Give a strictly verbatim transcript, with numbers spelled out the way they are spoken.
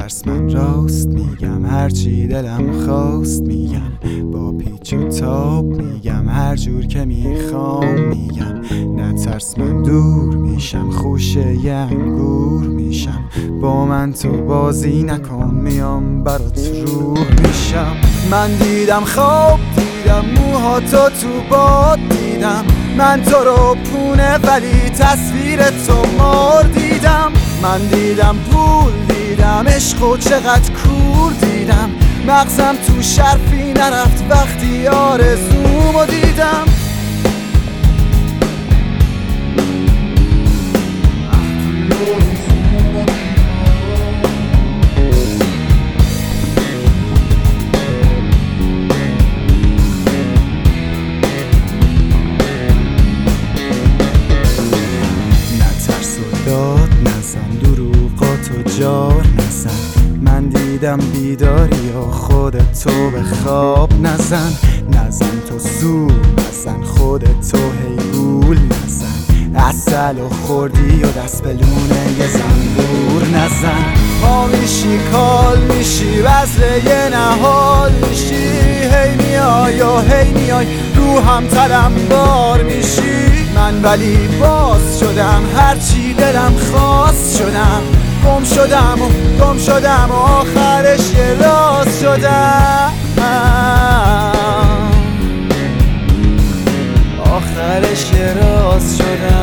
نترس من راست میگم، هرچی دلم خواست میگم، با پیچ و تاب میگم، هر جور که میخوام میگم. نترس من دور میشم، خوشه ی انگور میشم، با من تو بازی نکن، میام برات روح میشم. من دیدم خواب دیدم، موهاتو تو باد دیدم، من تو رو پونه ولی تصویر تو مار دیدم. من دیدم پول دیدم، عشق و چقدر کور دیدم، مغزم تو شرفی نرفت وقتی آرزومو دیدم. داد نزن، دروغاتو جار نزن، من دیدم بیداری یا خودتو به خواب نزن. نزن تو زور نزن، خودتو هی گول نزن، عسل و خوردی و دست به لونه یه زنبور نزن. پا میشی کال میشی وزله یه نهال میشی، هی میای و هی میای روحم تلمبار میشی. من ولی باز شدم، هرچی دلم خواست شدم، گم شدم و گم شدم و آخرش یه راز شدم، آخرش یه راز شدم.